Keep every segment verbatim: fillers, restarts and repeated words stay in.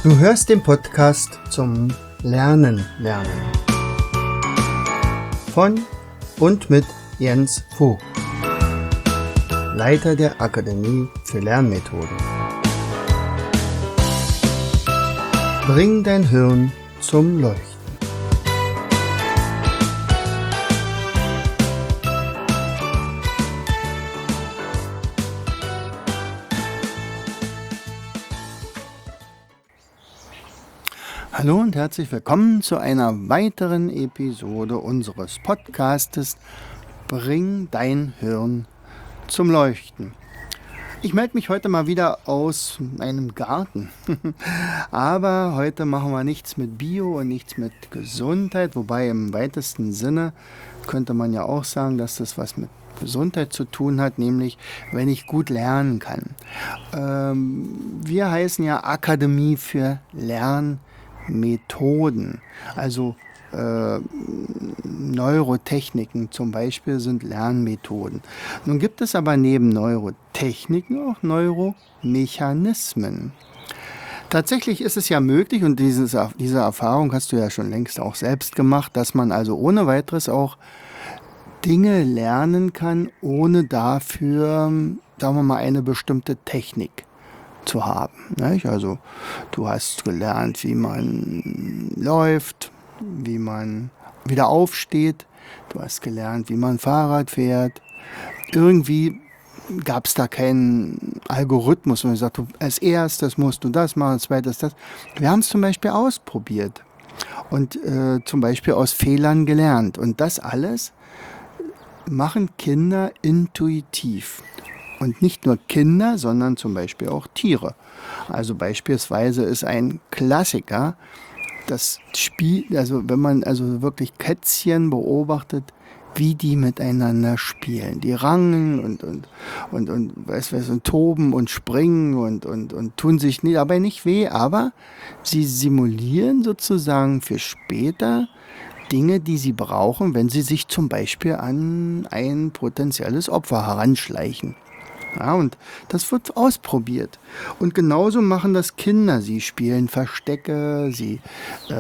Du hörst den Podcast zum Lernen lernen von und mit Jens Vogt, Leiter der Akademie für Lernmethoden. Bring dein Hirn zum Leuchten. Hallo und herzlich willkommen zu einer weiteren Episode unseres Podcastes Bring dein Hirn zum Leuchten. Ich melde mich heute mal wieder aus meinem Garten, aber heute machen wir nichts mit Bio und nichts mit Gesundheit, wobei im weitesten Sinne könnte man ja auch sagen, dass das was mit Gesundheit zu tun hat, nämlich wenn ich gut lernen kann. Ähm, wir heißen ja Akademie für Lernmethoden, also äh, Neurotechniken zum Beispiel sind Lernmethoden. Nun gibt es aber neben Neurotechniken auch Neuromechanismen. Tatsächlich ist es ja möglich, und dieses, diese Erfahrung hast du ja schon längst auch selbst gemacht, dass man also ohne weiteres auch Dinge lernen kann, ohne dafür, sagen wir mal, eine bestimmte Technik zu haben. Nicht? Also du hast gelernt, wie man läuft, wie man wieder aufsteht, du hast gelernt, wie man Fahrrad fährt. Irgendwie gab es da keinen Algorithmus, wo man sagt, als erstes musst du das machen, als zweites das. Wir haben es zum Beispiel ausprobiert und äh, zum Beispiel aus Fehlern gelernt. Und das alles machen Kinder intuitiv. Und nicht nur Kinder, sondern zum Beispiel auch Tiere. Also beispielsweise ist ein Klassiker, das Spiel, also wenn man also wirklich Kätzchen beobachtet, wie die miteinander spielen. Die rangeln und und und und weiß was und toben und springen und und und tun sich nie, dabei nicht weh, aber sie simulieren sozusagen für später Dinge, die sie brauchen, wenn sie sich zum Beispiel an ein potenzielles Opfer heranschleichen. Ja, und das wird ausprobiert. Und genauso machen das Kinder. Sie spielen Verstecke, sie äh,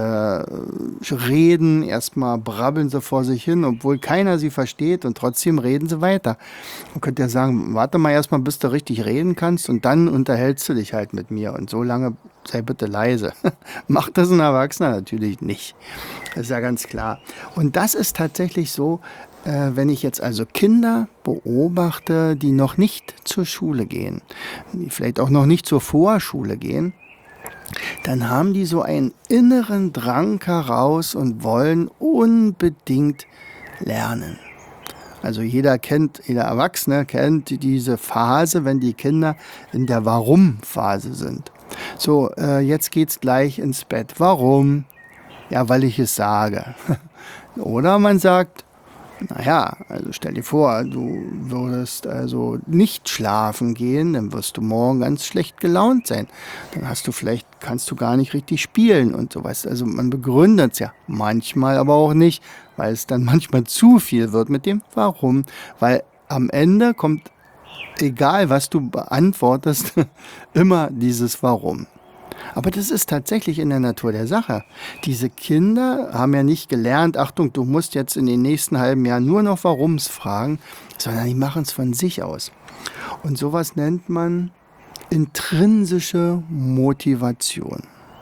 reden, erstmal brabbeln sie vor sich hin, obwohl keiner sie versteht und trotzdem reden sie weiter. Man könnte ja sagen, warte mal erstmal, bis du richtig reden kannst und dann unterhältst du dich halt mit mir und so lange sei bitte leise. Macht das ein Erwachsener natürlich nicht. Das ist ja ganz klar. Und das ist tatsächlich so, äh, wenn ich jetzt also Kinder beobachte, die noch nicht zur Schule gehen, die vielleicht auch noch nicht zur Vorschule gehen, dann haben die so einen inneren Drang heraus und wollen unbedingt lernen. Also jeder kennt, jeder Erwachsene kennt diese Phase, wenn die Kinder in der Warum-Phase sind. So, äh, jetzt geht's gleich ins Bett. Warum? Ja, weil ich es sage. Oder man sagt, naja, also stell dir vor, du würdest also nicht schlafen gehen, dann wirst du morgen ganz schlecht gelaunt sein. Dann hast du vielleicht, kannst du gar nicht richtig spielen und sowas. Also man begründet es ja manchmal, aber auch nicht, weil es dann manchmal zu viel wird mit dem Warum. Weil am Ende kommt, egal was du beantwortest, immer dieses Warum. Aber das ist tatsächlich in der Natur der Sache. Diese Kinder haben ja nicht gelernt, Achtung, du musst jetzt in den nächsten halben Jahren nur noch Warums fragen, sondern die machen es von sich aus. Und sowas nennt man intrinsische Motivation.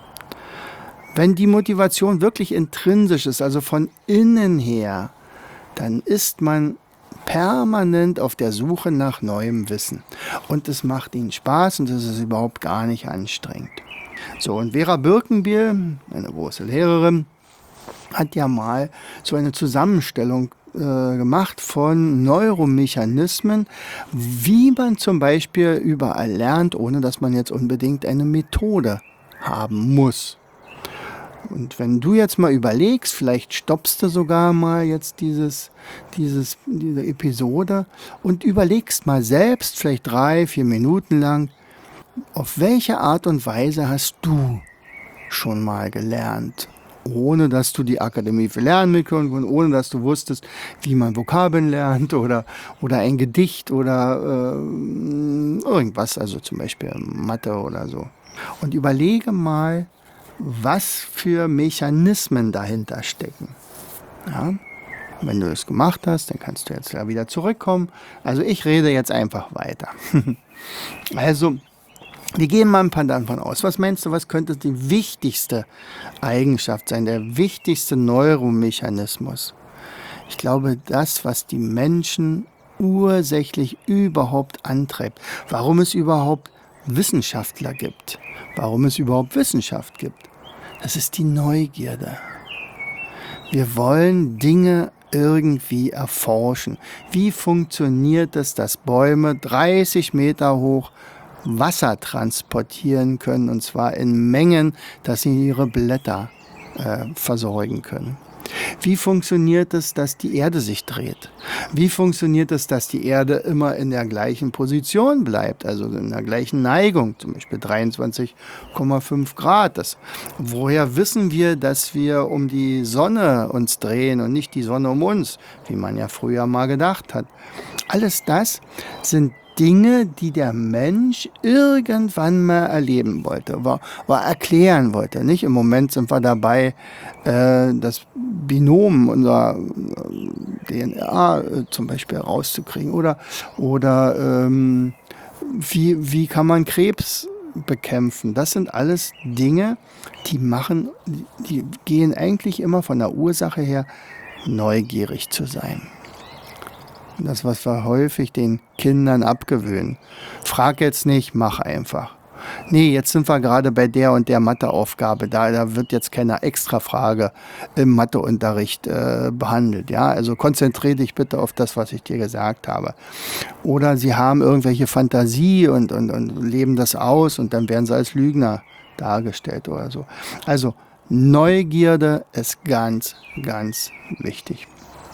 Wenn die Motivation wirklich intrinsisch ist, also von innen her, dann ist man permanent auf der Suche nach neuem Wissen. Und es macht ihnen Spaß und es ist überhaupt gar nicht anstrengend. So, und Vera Birkenbiel, eine große Lehrerin, hat ja mal so eine Zusammenstellung äh, gemacht von Neuromechanismen, wie man zum Beispiel überall lernt, ohne dass man jetzt unbedingt eine Methode haben muss. Und wenn du jetzt mal überlegst, vielleicht stoppst du sogar mal jetzt dieses, dieses, diese Episode und überlegst mal selbst, vielleicht drei, vier Minuten lang, auf welche Art und Weise hast du schon mal gelernt, ohne dass du die Akademie für Lernmethoden und ohne dass du wusstest, wie man Vokabeln lernt oder, oder ein Gedicht oder äh, irgendwas, also zum Beispiel Mathe oder so. Und überlege mal, was für Mechanismen dahinter stecken. Ja? Wenn du es gemacht hast, dann kannst du jetzt ja wieder zurückkommen. Also ich rede jetzt einfach weiter. Also, wir gehen mal ein paar davon aus. Was meinst du, was könnte die wichtigste Eigenschaft sein, der wichtigste Neuromechanismus? Ich glaube, das, was die Menschen ursächlich überhaupt antreibt, warum es überhaupt Wissenschaftler gibt, warum es überhaupt Wissenschaft gibt, das ist die Neugierde. Wir wollen Dinge irgendwie erforschen. Wie funktioniert es, dass Bäume dreißig Meter hoch Wasser transportieren können, und zwar in Mengen, dass sie ihre Blätter äh, versorgen können? Wie funktioniert es, dass die Erde sich dreht? Wie funktioniert es, dass die Erde immer in der gleichen Position bleibt, also in der gleichen Neigung, zum Beispiel dreiundzwanzig Komma fünf Grad? Das, woher wissen wir, dass wir um die Sonne uns drehen und nicht die Sonne um uns, wie man ja früher mal gedacht hat? Alles das sind Dinge, die der Mensch irgendwann mal erleben wollte, war, war erklären wollte. Nicht? Im Moment sind wir dabei, äh, das Binom unserer D N A äh, zum Beispiel rauszukriegen. Oder, oder ähm, wie, wie kann man Krebs bekämpfen? Das sind alles Dinge, die machen, die gehen eigentlich immer von der Ursache her, neugierig zu sein. Das, was wir häufig den Kindern abgewöhnen. Frag jetzt nicht, mach einfach. Nee, jetzt sind wir gerade bei der und der Matheaufgabe. Da, da wird jetzt keine Extrafrage im Matheunterricht äh, behandelt. Ja? Also konzentriere dich bitte auf das, was ich dir gesagt habe. Oder sie haben irgendwelche Fantasie und, und, und leben das aus und dann werden sie als Lügner dargestellt oder so. Also Neugierde ist ganz, ganz wichtig.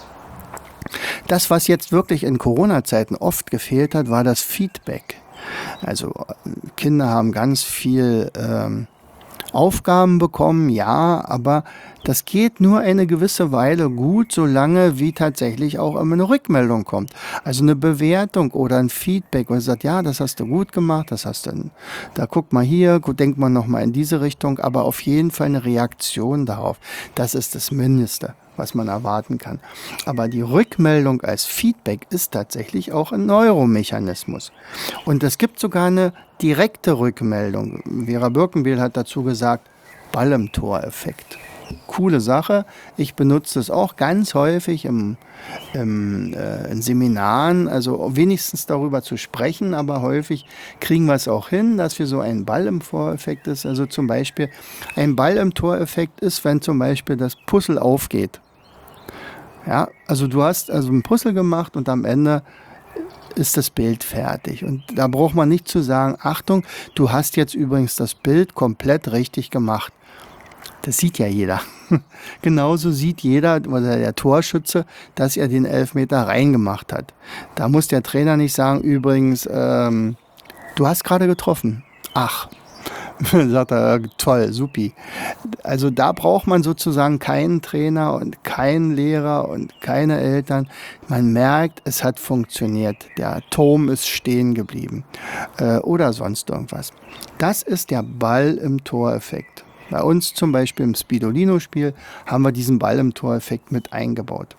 Das, was jetzt wirklich in Corona-Zeiten oft gefehlt hat, war das Feedback. Also Kinder haben ganz viel ähm, Aufgaben bekommen, ja, aber das geht nur eine gewisse Weile gut, solange wie tatsächlich auch immer eine Rückmeldung kommt. Also eine Bewertung oder ein Feedback, wo man sagt, ja, das hast du gut gemacht, das hast du, da guck mal hier, denk mal nochmal in diese Richtung, aber auf jeden Fall eine Reaktion darauf. Das ist das Mindeste, was man erwarten kann. Aber die Rückmeldung als Feedback ist tatsächlich auch ein Neuromechanismus. Und es gibt sogar eine direkte Rückmeldung. Vera Birkenbiel hat dazu gesagt, Ball im Tor-Effekt. Coole Sache. Ich benutze es auch ganz häufig im, im, äh, in Seminaren, also wenigstens darüber zu sprechen, aber häufig kriegen wir es auch hin, dass wir so ein Ball im Tor-Effekt ist. Also zum Beispiel ein Ball im Tor-Effekt ist, wenn zum Beispiel das Puzzle aufgeht. Ja, also du hast also ein Puzzle gemacht und am Ende ist das Bild fertig. Und da braucht man nicht zu sagen, Achtung, du hast jetzt übrigens das Bild komplett richtig gemacht. Das sieht ja jeder. Genauso sieht jeder, oder der Torschütze, dass er den Elfmeter reingemacht hat. Da muss der Trainer nicht sagen, übrigens, ähm, du hast gerade getroffen. Ach, sagt er, toll, supi. Also da braucht man sozusagen keinen Trainer und keinen Lehrer und keine Eltern. Man merkt, es hat funktioniert. Der Turm ist stehen geblieben äh, oder sonst irgendwas. Das ist der Ball im Tor-Effekt. Bei uns zum Beispiel im Speedolino-Spiel haben wir diesen Ball im Tor-Effekt mit eingebaut.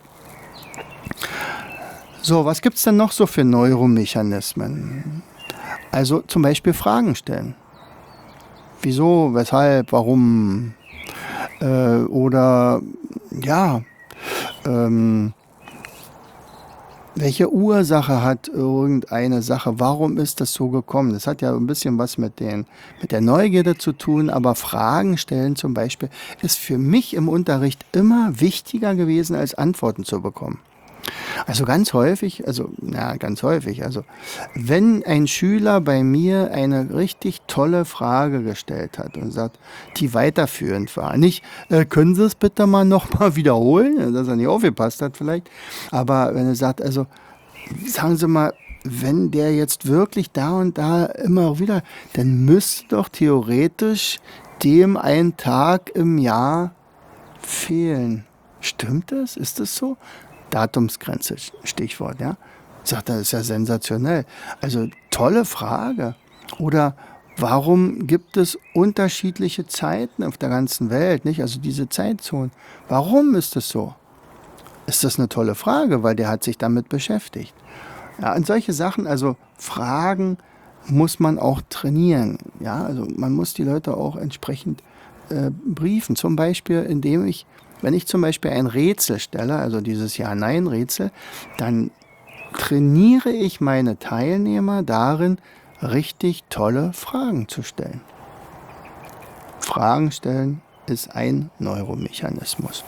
So, was gibt es denn noch so für Neuromechanismen? Also zum Beispiel Fragen stellen. Wieso, weshalb, warum? Äh, oder ja, ähm, welche Ursache hat irgendeine Sache? Warum ist das so gekommen? Das hat ja ein bisschen was mit, den, mit der Neugierde zu tun, aber Fragen stellen zum Beispiel ist für mich im Unterricht immer wichtiger gewesen, als Antworten zu bekommen. Also ganz häufig, also ja, ganz häufig, also wenn ein Schüler bei mir eine richtig tolle Frage gestellt hat und sagt, die weiterführend war, nicht, äh, können Sie es bitte mal nochmal wiederholen, dass er nicht aufgepasst hat vielleicht, aber wenn er sagt, also sagen Sie mal, wenn der jetzt wirklich da und da immer wieder, dann müsste doch theoretisch dem ein Tag im Jahr fehlen. Stimmt das? Ist das so? Datumsgrenze, Stichwort, ja. Sagt er, das ist ja sensationell. Also tolle Frage. Oder Warum gibt es unterschiedliche Zeiten auf der ganzen Welt, nicht? Also diese Zeitzonen. Warum ist es so? Ist das eine tolle Frage, weil der hat sich damit beschäftigt. Ja, und solche Sachen, also Fragen muss man auch trainieren. Ja, also man muss die Leute auch entsprechend äh, briefen. Zum Beispiel, indem ich, wenn ich zum Beispiel ein Rätsel stelle, also dieses Ja-Nein-Rätsel, dann trainiere ich meine Teilnehmer darin, richtig tolle Fragen zu stellen. Fragen stellen ist ein Neuromechanismus.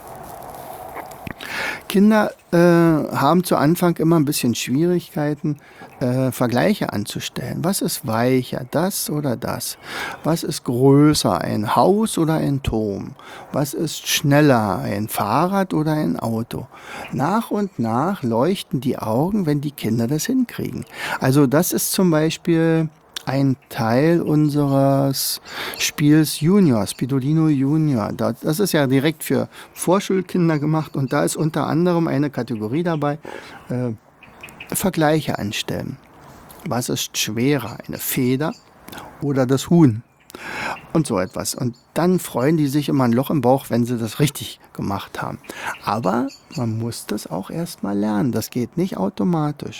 Kinder äh, haben zu Anfang immer ein bisschen Schwierigkeiten, äh, Vergleiche anzustellen. Was ist weicher, das oder das? Was ist größer, ein Haus oder ein Turm? Was ist schneller, ein Fahrrad oder ein Auto? Nach und nach leuchten die Augen, wenn die Kinder das hinkriegen. Also das ist zum Beispiel ein Teil unseres Spiels Junior, Spidolino Junior. Das ist ja direkt für Vorschulkinder gemacht und da ist unter anderem eine Kategorie dabei, äh, Vergleiche anstellen. Was ist schwerer, eine Feder oder das Huhn? Und so etwas. Und dann freuen die sich immer ein Loch im Bauch, wenn sie das richtig gemacht haben. Aber man muss das auch erst mal lernen. Das geht nicht automatisch.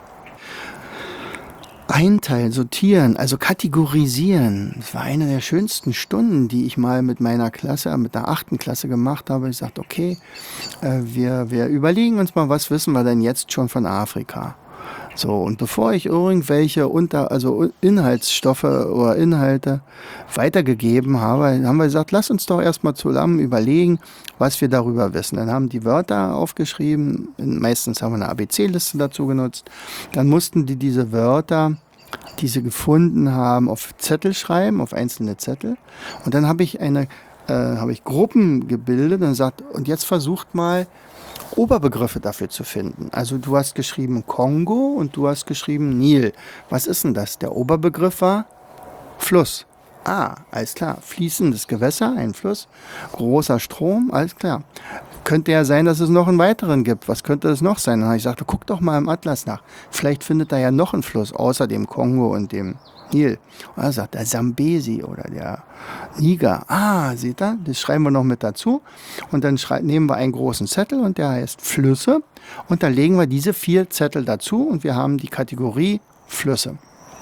Einteilen, sortieren, also kategorisieren. Das war eine der schönsten Stunden, die ich mal mit meiner Klasse, mit der achten Klasse gemacht habe. Ich sagte, okay, äh, wir, wir überlegen uns mal, was wissen wir denn jetzt schon von Afrika? So, und bevor ich irgendwelche unter, also Inhaltsstoffe oder Inhalte weitergegeben habe, haben wir gesagt, lass uns doch erstmal zusammen überlegen, was wir darüber wissen. Dann haben die Wörter aufgeschrieben, meistens haben wir eine A B C-Liste dazu genutzt. Dann mussten die diese Wörter, die sie gefunden haben, auf Zettel schreiben, auf einzelne Zettel. Und dann habe ich eine, äh, habe ich Gruppen gebildet und gesagt, und jetzt versucht mal, Oberbegriffe dafür zu finden. Also du hast geschrieben Kongo und du hast geschrieben Nil. Was ist denn das? Der Oberbegriff war Fluss. Ah, alles klar. Fließendes Gewässer, ein Fluss. Großer Strom, alles klar. Könnte ja sein, dass es noch einen weiteren gibt. Was könnte es noch sein? Dann habe ich gesagt, guck doch mal im Atlas nach. Vielleicht findet da ja noch einen Fluss, außer dem Kongo und dem Nil. Und er sagt, der Sambesi oder der Niger. Ah, seht ihr, das schreiben wir noch mit dazu. Und dann nehmen wir einen großen Zettel und der heißt Flüsse. Und da legen wir diese vier Zettel dazu und wir haben die Kategorie Flüsse.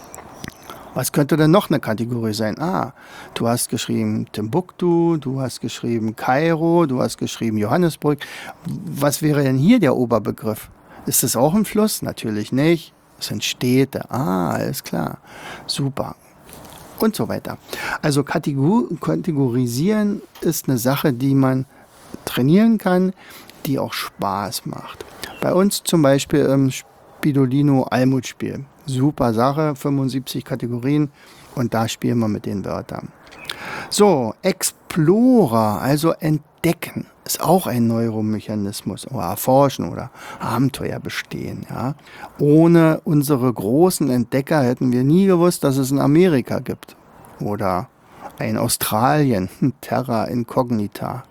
Was könnte denn noch eine Kategorie sein? Ah, du hast geschrieben Timbuktu, du hast geschrieben Kairo, du hast geschrieben Johannesburg. Was wäre denn hier der Oberbegriff? Ist das auch ein Fluss? Natürlich nicht. Das sind Städte. Ah, alles klar. Super. Und so weiter. Also Kategor- kategorisieren ist eine Sache, die man trainieren kann, die auch Spaß macht. Bei uns zum Beispiel im Spidolino Almut-Spiel. Super Sache, fünfundsiebzig Kategorien und da spielen wir mit den Wörtern. So, Explorer, also entdecken, ist auch ein Neuromechanismus oder erforschen oder Abenteuer bestehen. Ja. Ohne unsere großen Entdecker hätten wir nie gewusst, dass es ein Amerika gibt oder ein Australien, Terra Incognita.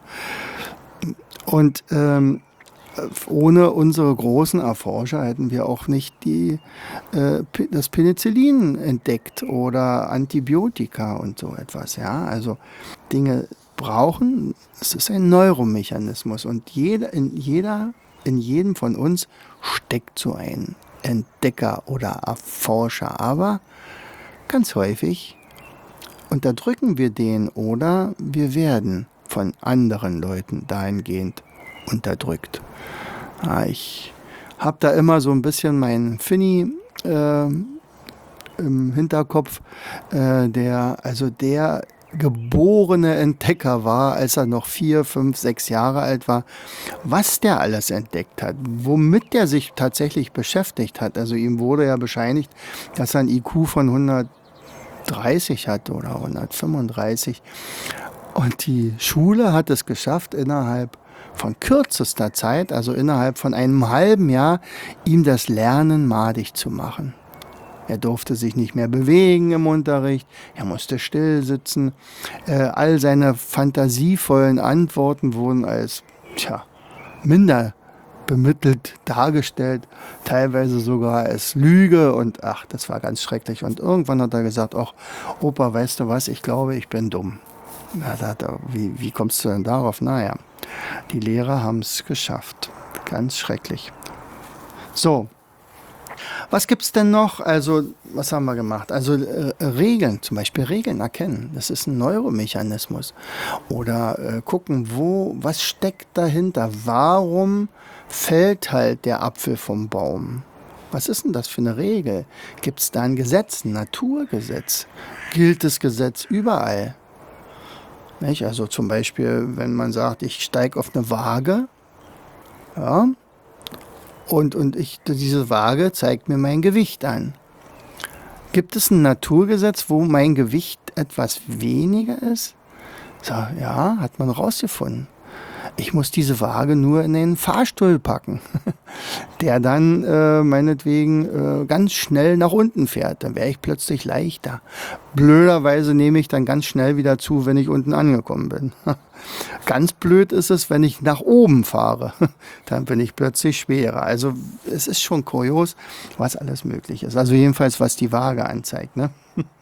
Und ähm, ohne unsere großen Erforscher hätten wir auch nicht die, äh, das Penicillin entdeckt oder Antibiotika und so etwas. Ja? Also Dinge brauchen, es ist ein Neuromechanismus und jeder, in, jeder, in jedem von uns steckt so ein Entdecker oder Erforscher. Aber ganz häufig unterdrücken wir den oder wir werden von anderen Leuten dahingehend unterdrückt. Ja, ich habe da immer so ein bisschen meinen Finny äh, im Hinterkopf, äh, der also der geborene Entdecker war, als er noch vier, fünf, sechs Jahre alt war, was der alles entdeckt hat, womit der sich tatsächlich beschäftigt hat. Also ihm wurde ja bescheinigt, dass er ein I Q von hundertdreißig hat oder hundertfünfunddreißig. Und die Schule hat es geschafft, innerhalb von kürzester Zeit, also innerhalb von einem halben Jahr, ihm das Lernen madig zu machen. Er durfte sich nicht mehr bewegen im Unterricht, er musste still sitzen. Äh, all seine fantasievollen Antworten wurden als tja, minder bemittelt dargestellt, teilweise sogar als Lüge und ach, das war ganz schrecklich. Und irgendwann hat er gesagt, ach, Opa, weißt du was, ich glaube, ich bin dumm. Na, da hat er, wie, wie kommst du denn darauf? Naja, die Lehrer haben es geschafft. Ganz schrecklich. So, was gibt's denn noch? Also, was haben wir gemacht? Also äh, Regeln, zum Beispiel Regeln erkennen. Das ist ein Neuromechanismus. Oder äh, gucken, wo, was steckt dahinter? Warum fällt halt der Apfel vom Baum? Was ist denn das für eine Regel? Gibt es da ein Gesetz, ein Naturgesetz? Gilt das Gesetz überall? Nicht? Also zum Beispiel, wenn man sagt, ich steige auf eine Waage, ja, und, und ich, diese Waage zeigt mir mein Gewicht an. Gibt es ein Naturgesetz, wo mein Gewicht etwas weniger ist? So, ja, hat man rausgefunden. Ich muss diese Waage nur in den Fahrstuhl packen, der dann äh, meinetwegen äh, ganz schnell nach unten fährt. Dann wäre ich plötzlich leichter. Blöderweise nehme ich dann ganz schnell wieder zu, wenn ich unten angekommen bin. Ganz blöd ist es, wenn ich nach oben fahre. Dann bin ich plötzlich schwerer. Also es ist schon kurios, was alles möglich ist. Also jedenfalls, was die Waage anzeigt, ne?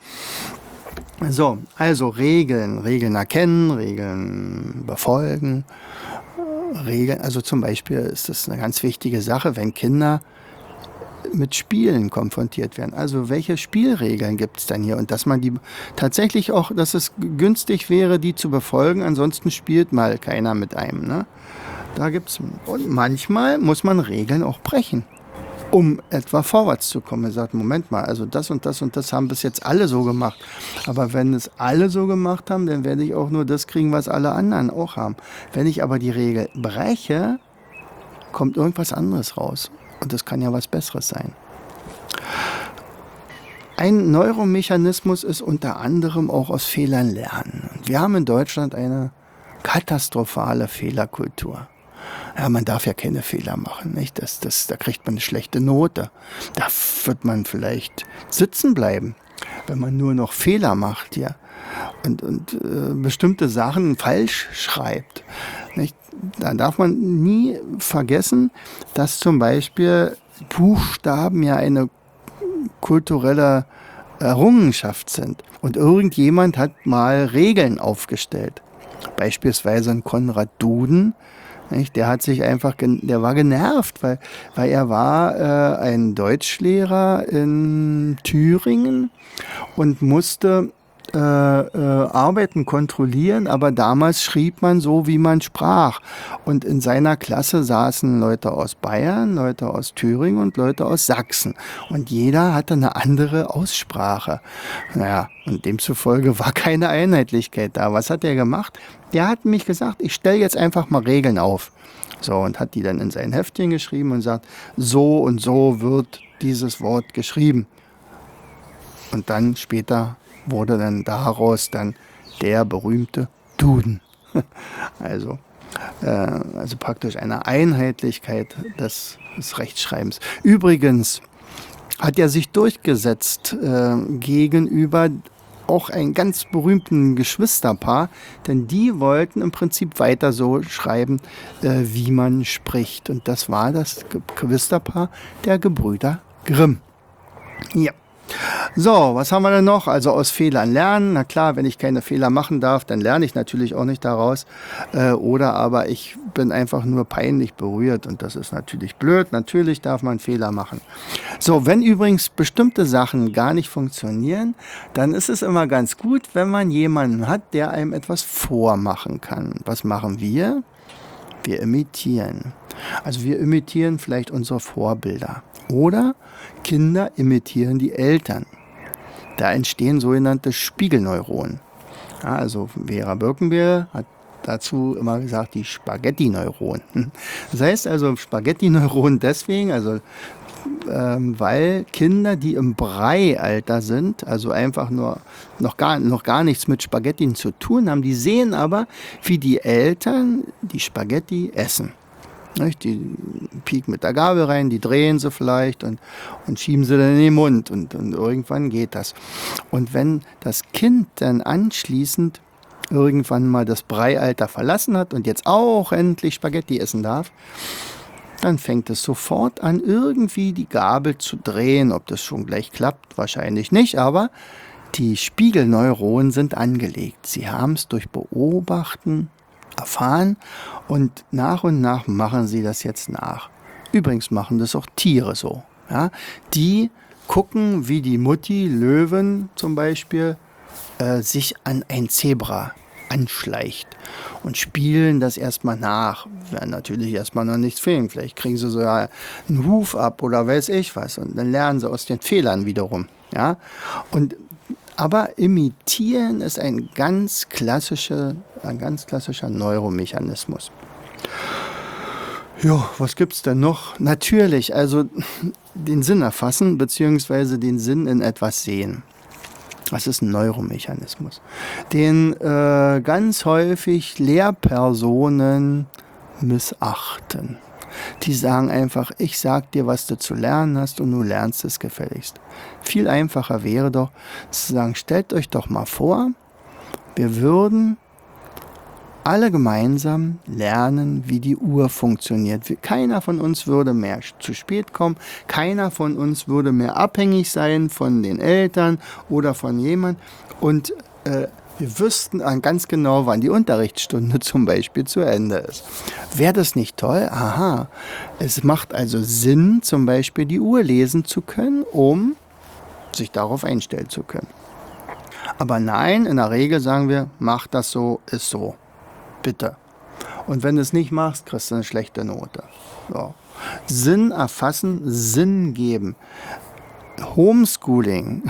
So, also Regeln, Regeln erkennen, Regeln befolgen, Regeln, also zum Beispiel ist das eine ganz wichtige Sache, wenn Kinder mit Spielen konfrontiert werden. Also welche Spielregeln gibt es denn hier? Und dass man die tatsächlich auch, dass es günstig wäre, die zu befolgen, ansonsten spielt mal keiner mit einem. Ne? Da gibt's, und manchmal muss man Regeln auch brechen, um etwa vorwärts zu kommen. Er sagt, Moment mal, also das und das und das haben bis jetzt alle so gemacht. Aber wenn es alle so gemacht haben, dann werde ich auch nur das kriegen, was alle anderen auch haben. Wenn ich aber die Regel breche, kommt irgendwas anderes raus. Und das kann ja was Besseres sein. Ein Neuromechanismus ist unter anderem auch aus Fehlern lernen. Wir haben in Deutschland eine katastrophale Fehlerkultur. Ja, man darf ja keine Fehler machen, nicht? Das, das, da kriegt man eine schlechte Note. Da wird man vielleicht sitzen bleiben, wenn man nur noch Fehler macht, ja. Und, und äh, bestimmte Sachen falsch schreibt. Nicht? Da darf man nie vergessen, dass zum Beispiel Buchstaben ja eine kulturelle Errungenschaft sind. Und irgendjemand hat mal Regeln aufgestellt. Beispielsweise ein Konrad Duden. Nicht? Der hat sich einfach, der war genervt, weil, weil er war äh, ein Deutschlehrer in Thüringen und musste äh, äh, Arbeiten kontrollieren, aber damals schrieb man so, wie man sprach. Und in seiner Klasse saßen Leute aus Bayern, Leute aus Thüringen und Leute aus Sachsen. Und jeder hatte eine andere Aussprache. Naja, und demzufolge war keine Einheitlichkeit da. Was hat er gemacht? Der hat mich gesagt, ich stelle jetzt einfach mal Regeln auf. So, und hat die dann in sein Heftchen geschrieben und sagt, so und so wird dieses Wort geschrieben. Und dann später wurde dann daraus dann der berühmte Duden. Also, äh, also praktisch eine Einheitlichkeit des, des Rechtschreibens. Übrigens hat er sich durchgesetzt äh, gegenüber auch einen ganz berühmten Geschwisterpaar, denn die wollten im Prinzip weiter so schreiben, äh, wie man spricht. Und das war das Geschwisterpaar der Gebrüder Grimm. Ja. So, was haben wir denn noch? Also aus Fehlern lernen. Na klar, wenn ich keine Fehler machen darf, dann lerne ich natürlich auch nicht daraus. Äh, oder aber ich bin einfach nur peinlich berührt und das ist natürlich blöd. Natürlich darf man Fehler machen. So, wenn übrigens bestimmte Sachen gar nicht funktionieren, dann ist es immer ganz gut, wenn man jemanden hat, der einem etwas vormachen kann. Was machen wir? Wir imitieren. Also wir imitieren vielleicht unsere Vorbilder. Oder Kinder imitieren die Eltern. Da entstehen sogenannte Spiegelneuronen. Ja, also Vera Birkenbier hat dazu immer gesagt, die Spaghetti-Neuronen. Das heißt also Spaghetti-Neuronen deswegen, also ähm, weil Kinder, die im Brei-Alter sind, also einfach nur noch gar, noch gar nichts mit Spaghetti zu tun haben, die sehen aber, wie die Eltern die Spaghetti essen. Die pieken mit der Gabel rein, die drehen sie vielleicht und, und schieben sie dann in den Mund und, und irgendwann geht das. Und wenn das Kind dann anschließend irgendwann mal das Breialter verlassen hat und jetzt auch endlich Spaghetti essen darf, dann fängt es sofort an, irgendwie die Gabel zu drehen. Ob das schon gleich klappt, wahrscheinlich nicht, aber die Spiegelneuronen sind angelegt. Sie haben es durch Beobachten erfahren und nach und nach machen sie das jetzt nach. Übrigens machen das auch Tiere so. Ja? Die gucken, wie die Mutti Löwen zum Beispiel äh, sich an ein Zebra anschleicht und spielen das erstmal nach. Werden natürlich erstmal noch nichts filmen. Vielleicht kriegen sie so ja einen Huf ab oder weiß ich was. Und dann lernen sie aus den Fehlern wiederum. Ja? Und, aber imitieren ist ein ganz, klassische, ein ganz klassischer Neuromechanismus. Ja, was gibt's denn noch? Natürlich, also den Sinn erfassen, beziehungsweise den Sinn in etwas sehen. Das ist ein Neuromechanismus, den äh, ganz häufig Lehrpersonen missachten. Die sagen einfach, ich sag dir, was du zu lernen hast und du lernst es gefälligst. Viel einfacher wäre doch zu sagen, stellt euch doch mal vor, wir würden alle gemeinsam lernen, wie die Uhr funktioniert. Keiner von uns würde mehr zu spät kommen, keiner von uns würde mehr abhängig sein von den Eltern oder von jemand und äh, wir wüssten ganz genau, wann die Unterrichtsstunde zum Beispiel zu Ende ist. Wäre das nicht toll? Aha, es macht also Sinn, zum Beispiel die Uhr lesen zu können, um sich darauf einstellen zu können. Aber nein, in der Regel sagen wir, mach das so, ist so. Bitte. Und wenn du es nicht machst, kriegst du eine schlechte Note. So. Sinn erfassen, Sinn geben. Homeschooling.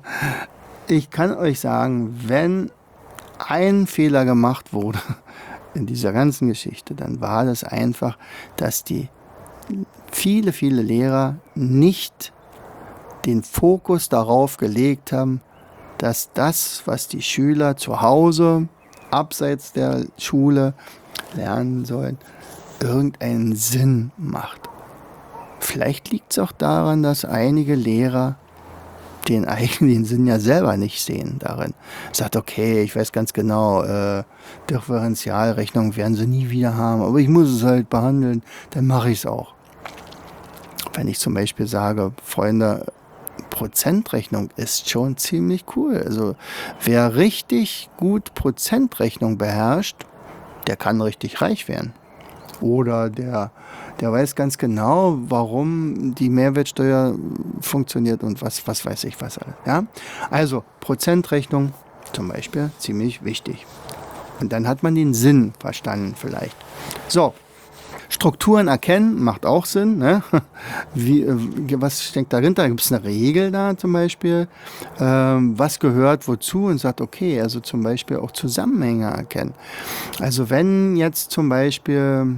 Ich kann euch sagen, wenn ein Fehler gemacht wurde in dieser ganzen Geschichte, dann war das einfach, dass die viele, viele Lehrer nicht den Fokus darauf gelegt haben, dass das, was die Schüler zu Hause abseits der Schule lernen sollen, irgendeinen Sinn macht. Vielleicht liegt es auch daran, dass einige Lehrer den eigenen Sinn ja selber nicht sehen darin. Sagt, okay, ich weiß ganz genau, äh, Differentialrechnung werden sie nie wieder haben, aber ich muss es halt behandeln, dann mache ich es auch. Wenn ich zum Beispiel sage, Freunde, Prozentrechnung ist schon ziemlich cool. Also wer richtig gut Prozentrechnung beherrscht, der kann richtig reich werden. Oder der, der weiß ganz genau, warum die Mehrwertsteuer funktioniert und was, was weiß ich was alles. Ja? Also Prozentrechnung zum Beispiel ziemlich wichtig. Und dann hat man den Sinn verstanden vielleicht. So. Strukturen erkennen, macht auch Sinn. Ne? Wie, was steckt dahinter? Gibt es eine Regel da zum Beispiel? Ähm, was gehört wozu? Und sagt, okay, also zum Beispiel auch Zusammenhänge erkennen. Also wenn jetzt zum Beispiel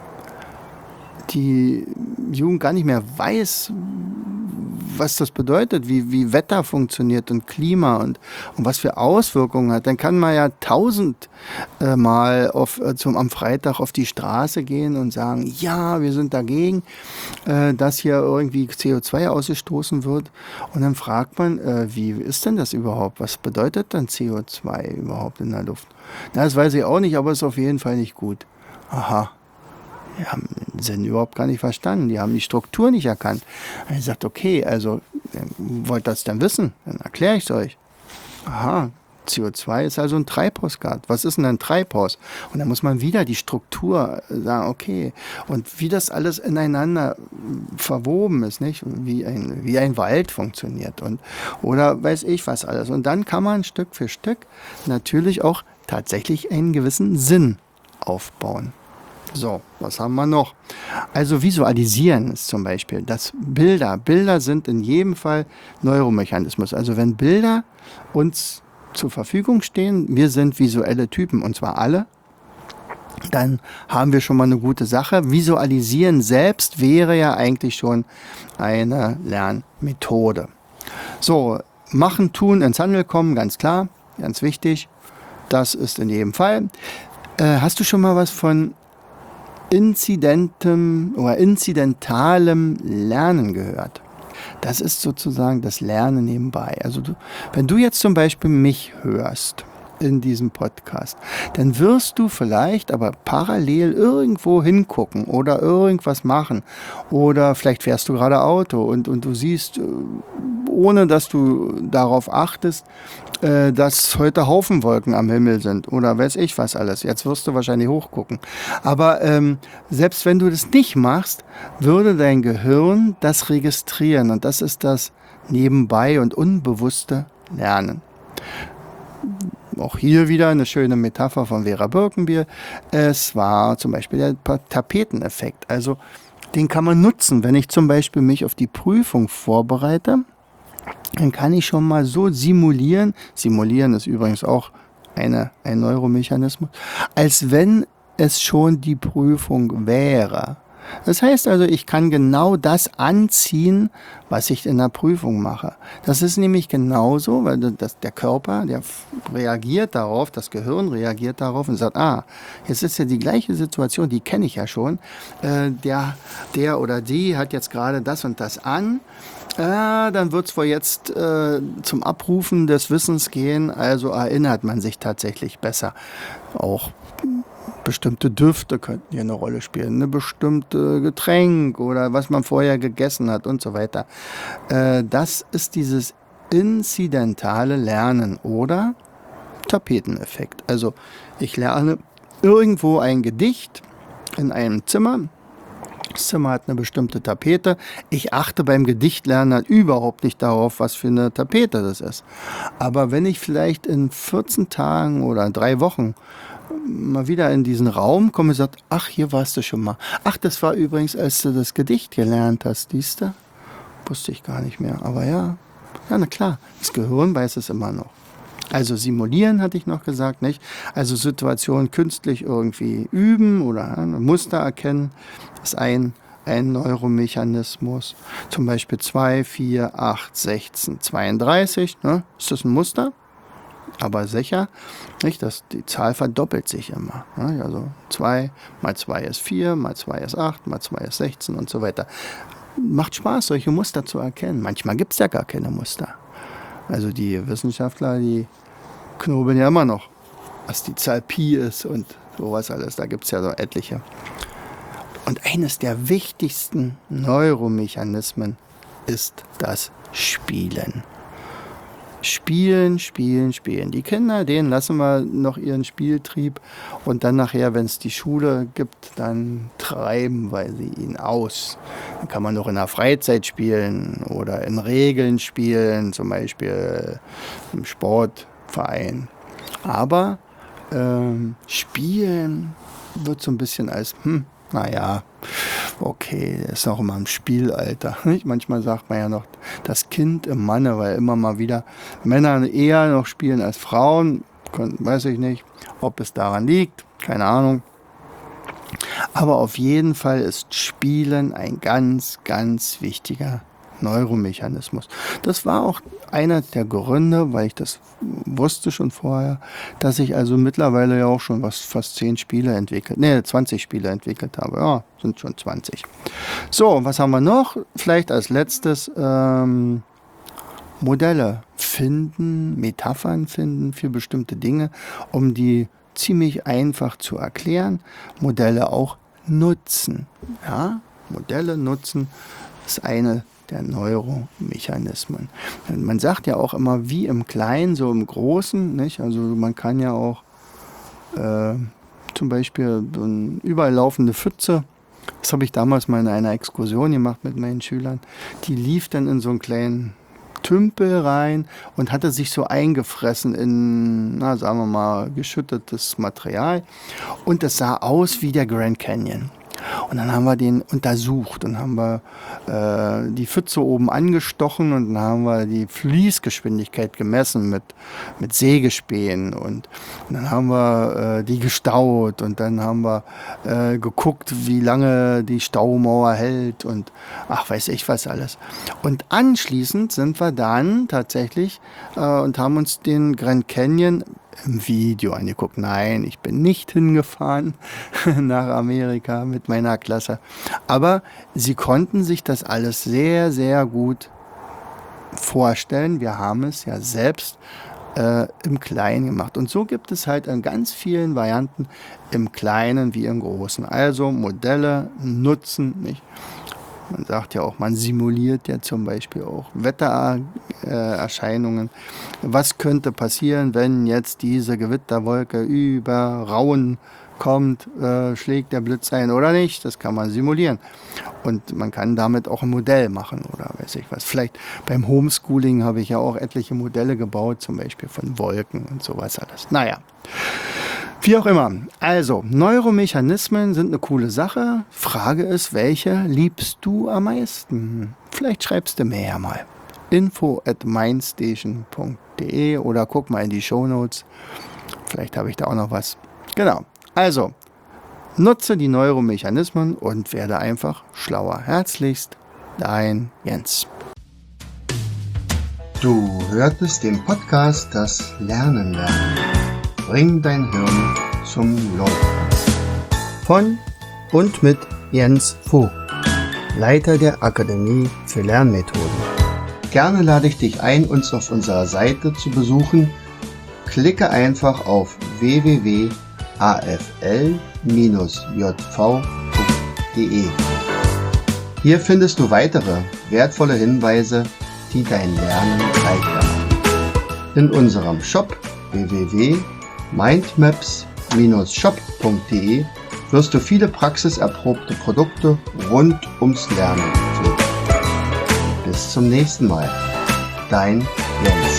die Jugend gar nicht mehr weiß, was das bedeutet, wie, wie Wetter funktioniert und Klima und, und was für Auswirkungen hat, dann kann man ja tausendmal äh, auf, äh, zum, am Freitag auf die Straße gehen und sagen, ja, wir sind dagegen, äh, dass hier irgendwie C O zwei ausgestoßen wird. Und dann fragt man, äh, wie ist denn das überhaupt? Was bedeutet dann C O zwei überhaupt in der Luft? Na, das weiß ich auch nicht, aber ist auf jeden Fall nicht gut. Aha. Die haben den Sinn überhaupt gar nicht verstanden. Die haben die Struktur nicht erkannt. Und ich sagte, okay, also wollt ihr das denn wissen? Dann erkläre ich es euch. Aha, C O zwei ist also ein Treibhausgas. Was ist denn ein Treibhaus? Und dann muss man wieder die Struktur sagen, okay. Und wie das alles ineinander verwoben ist, nicht? Wie ein, wie ein Wald funktioniert. Und, oder weiß ich was alles. Und dann kann man Stück für Stück natürlich auch tatsächlich einen gewissen Sinn aufbauen. So, was haben wir noch? Also visualisieren ist zum Beispiel, das Bilder. Bilder sind in jedem Fall Neuromechanismus. Also wenn Bilder uns zur Verfügung stehen, wir sind visuelle Typen und zwar alle, dann haben wir schon mal eine gute Sache. Visualisieren selbst wäre ja eigentlich schon eine Lernmethode. So, machen, tun, ins Handeln kommen, ganz klar, ganz wichtig. Das ist in jedem Fall. Äh, hast du schon mal was von inzidentem oder inzidentalem Lernen gehört? Das ist sozusagen das Lernen nebenbei. Also du, wenn du jetzt zum Beispiel mich hörst in diesem Podcast, dann wirst du vielleicht aber parallel irgendwo hingucken oder irgendwas machen. Oder vielleicht fährst du gerade Auto und, und du siehst, äh, ohne dass du darauf achtest, äh, dass heute Haufenwolken am Himmel sind oder weiß ich was alles. Jetzt wirst du wahrscheinlich hochgucken. Aber ähm, selbst wenn du das nicht machst, würde dein Gehirn das registrieren. Und das ist das nebenbei und unbewusste Lernen. Auch hier wieder eine schöne Metapher von Vera Birkenbier. Es war zum Beispiel der Tapeteneffekt. Also den kann man nutzen, wenn ich zum Beispiel mich auf die Prüfung vorbereite. Dann kann ich schon mal so simulieren. Simulieren ist übrigens auch eine, ein Neuromechanismus, als wenn es schon die Prüfung wäre. Das heißt also, ich kann genau das anziehen, was ich in der Prüfung mache. Das ist nämlich genauso, weil das, der Körper, der reagiert darauf, das Gehirn reagiert darauf und sagt, ah, jetzt ist ja die gleiche Situation, die kenne ich ja schon. Äh, der, der oder die hat jetzt gerade das und das an. Äh, dann wird es wohl jetzt äh, zum Abrufen des Wissens gehen, also erinnert man sich tatsächlich besser. Auch bestimmte Düfte könnten hier eine Rolle spielen, eine bestimmte Getränk oder was man vorher gegessen hat und so weiter. Äh, das ist dieses inzidentale Lernen oder Tapeteneffekt. Also ich lerne irgendwo ein Gedicht in einem Zimmer. Das Zimmer hat eine bestimmte Tapete. Ich achte beim Gedichtlernen halt überhaupt nicht darauf, was für eine Tapete das ist. Aber wenn ich vielleicht in vierzehn Tagen oder drei Wochen mal wieder in diesen Raum komme und sage, ach, hier warst du schon mal. Ach, das war übrigens, als du das Gedicht gelernt hast, siehst du? Wusste ich gar nicht mehr, aber ja. Ja, na klar, das Gehirn weiß es immer noch. Also simulieren, hatte ich noch gesagt, nicht? Also Situationen künstlich irgendwie üben oder ja, Muster erkennen, ist ein, ein Neuromechanismus. Zum Beispiel zwei, vier, acht, sechzehn, zweiunddreißig, ne? Ist das ein Muster? Aber sicher, nicht, dass die Zahl verdoppelt sich immer. Ne? Also zwei mal zwei ist vier, mal zwei ist acht, mal zwei ist sechzehn und so weiter. Macht Spaß, solche Muster zu erkennen. Manchmal gibt es ja gar keine Muster. Also die Wissenschaftler, die knobeln ja immer noch, was die Zahl Pi ist und sowas alles. Da gibt es ja so etliche. Und eines der wichtigsten Neuromechanismen ist das Spielen. Spielen, spielen, spielen. Die Kinder, denen lassen wir noch ihren Spieltrieb und dann nachher, wenn es die Schule gibt, dann treiben wir sie ihn aus. Dann kann man noch in der Freizeit spielen oder in Regeln spielen, zum Beispiel im Sportverein. Aber ähm, Spielen wird so ein bisschen als, hm, naja, okay, der ist noch immer im Spielalter. Nicht? Manchmal sagt man ja noch, das Kind im Manne, weil immer mal wieder Männer eher noch spielen als Frauen. Weiß ich nicht, ob es daran liegt, keine Ahnung. Aber auf jeden Fall ist Spielen ein ganz, ganz wichtiger Neuromechanismus. Das war auch einer der Gründe, weil ich das wusste schon vorher, dass ich also mittlerweile ja auch schon was fast zehn Spiele entwickelt, nee, zwanzig Spiele entwickelt habe. Ja, sind schon zwanzig. So, was haben wir noch? Vielleicht als letztes ähm, Modelle finden, Metaphern finden für bestimmte Dinge, um die ziemlich einfach zu erklären. Modelle auch nutzen. Ja, Modelle nutzen ist eine der Neuromechanismen. Man sagt ja auch immer, wie im Kleinen, so im Großen, nicht? Also man kann ja auch äh, zum Beispiel so eine überall laufende Pfütze, das habe ich damals mal in einer Exkursion gemacht mit meinen Schülern, die lief dann in so einen kleinen Tümpel rein und hatte sich so eingefressen in, na, sagen wir mal, geschüttetes Material und es sah aus wie der Grand Canyon. Und dann haben wir den untersucht und haben wir äh, die Pfütze oben angestochen und dann haben wir die Fließgeschwindigkeit gemessen mit, mit Sägespänen und, und dann haben wir äh, die gestaut und dann haben wir äh, geguckt, wie lange die Staumauer hält und ach, weiß ich was alles. Und anschließend sind wir dann tatsächlich äh, und haben uns den Grand Canyon im Video angeguckt. Nein, ich bin nicht hingefahren nach Amerika mit meiner Klasse. Aber sie konnten sich das alles sehr, sehr gut vorstellen. Wir haben es ja selbst äh, im Kleinen gemacht. Und so gibt es halt in ganz vielen Varianten im Kleinen wie im Großen. Also Modelle nutzen, nicht? Man sagt ja auch, man simuliert ja zum Beispiel auch Wettererscheinungen. Was könnte passieren, wenn jetzt diese Gewitterwolke über Rauen kommt, äh, schlägt der Blitz ein oder nicht? Das kann man simulieren. Und man kann damit auch ein Modell machen oder weiß ich was. Vielleicht beim Homeschooling habe ich ja auch etliche Modelle gebaut, zum Beispiel von Wolken und sowas alles. Naja. Wie auch immer. Also, Neuromechanismen sind eine coole Sache. Frage ist, welche liebst du am meisten? Vielleicht schreibst du mir ja mal. info at mindstation punkt de oder guck mal in die Shownotes. Vielleicht habe ich da auch noch was. Genau. Also, nutze die Neuromechanismen und werde einfach schlauer. Herzlichst, dein Jens. Du hörtest den Podcast Das Lernen lernen. Bring dein Hirn zum Laufen. Von und mit Jens Vogt, Leiter der Akademie für Lernmethoden. Gerne lade ich dich ein, uns auf unserer Seite zu besuchen. Klicke einfach auf w w w punkt a f l bindestrich j v punkt d e. Hier findest du weitere wertvolle Hinweise, die dein Lernen leichter machen. In unserem Shop w w w punkt mindmaps Bindestrich shop punkt de wirst du viele praxiserprobte Produkte rund ums Lernen finden. Bis zum nächsten Mal. Dein Jens.